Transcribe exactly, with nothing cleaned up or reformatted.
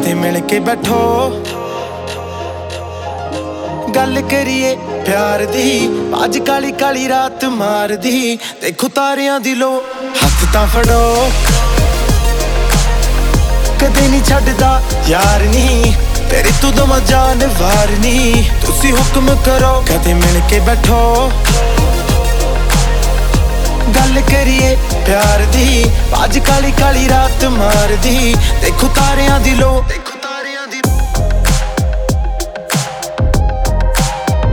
कदे मिल के बैठो गल करिए प्यार दी। अज काली काली रात मार दी देखो तारियां दी लो हथ तां फड़ो कदे नहीं छड्डदा यार नी तेरी तू दमा जान वार नी। तुसी हुक्म करो कदे मिल के बैठो गल करिए प्यार दी। अज काली काली रात मार दी देखो तारियां दी लो।